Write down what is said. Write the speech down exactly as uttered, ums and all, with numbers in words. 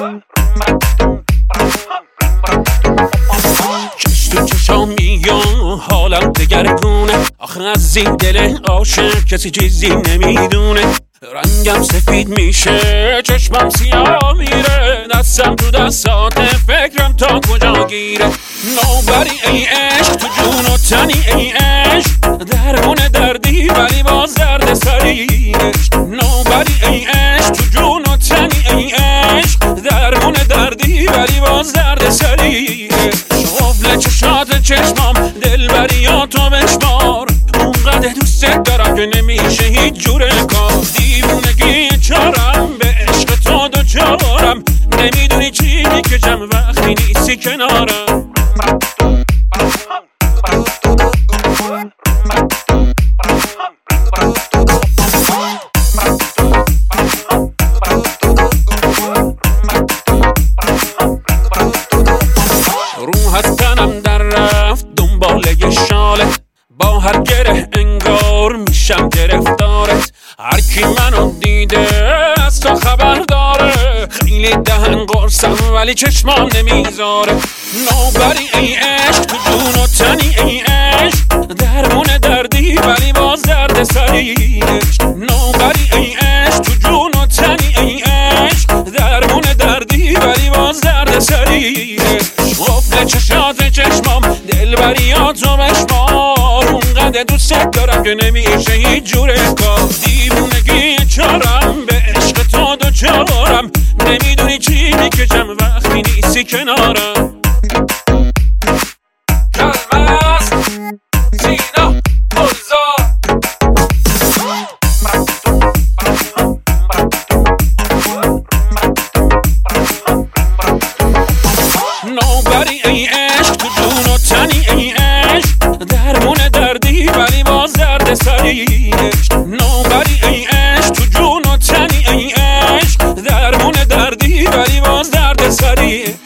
چش تو چشام میگم حالم دگرگونه، آخه از این دل عاشق کسی چیزی نمیدونه. رنگم سفید میشه، چشمم سیاه میره، دستم تو دستات، فکرم تا کجا گیره. نوبری ای عشق تو جون و تنی ای عشق، درمون دردی ولی باز درد سری عشق. نوبری ای عشق تو جون و تنی ای عشق، درمون دردی ولی باز درد سری عشق. قفل چشات چشمام دلبریاتو بشمار، اونقدر دوست دارم که نمیشه هیچ جور کار. دیوونگی چارم به عشق تو دوچارم، نمیدونی چی میکشم وقتی نیستی کنارم. روح از تنم در رفت دنبال یه شاله، با هر گره انگار میشم گرفتارت. هر کی منو دیده از تو خبر داره، خیلی دهن قرصم ولی چشمام نمیذاره. نوبری ای عشق تو جون و تنی ای عشق، درمون دردی ولی باز درد سری عشق. نوبری ای عشق تو جون و تنی ای عشق، درمون دردی ولی باز درد سری عشق. قفل چشات چشمام دلبریاتو بشمار، اونقدر دوست دارم که نمیشه هیچ جور کار. دیوونگی چارم به عشق تو دوچارم، نمیدونی چی میکشم وقتی نیستی کنارم. کلمز سینا گلزار. نوبری ای عشق تو جون و تنی ای عشق، درمون دردی ولی باز درد سری عشق. نوبری ای عشق تو جون و تنی ای عشق، درمون دردی ولی باز درد سری.